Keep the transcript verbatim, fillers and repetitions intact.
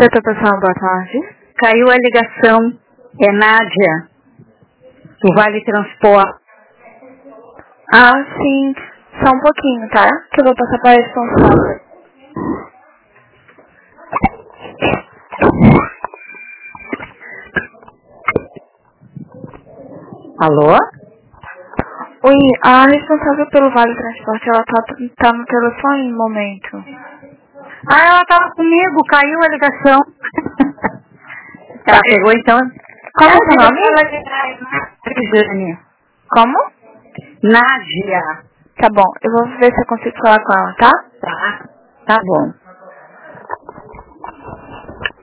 Setor pessoal, boa tarde. Caiu a ligação. É Nádia, do Vale Transporte. Ah, sim. Só um pouquinho, tá? Que eu vou passar para a responsável. Alô? Oi, a responsável pelo Vale Transporte, ela tá, tá no telefone no momento. Ah, ela tava comigo, caiu a ligação. Ela pegou então. Como é o seu nome? Jane. Como? Nádia. Tá bom, eu vou ver se eu consigo falar com ela, tá? Tá, tá bom.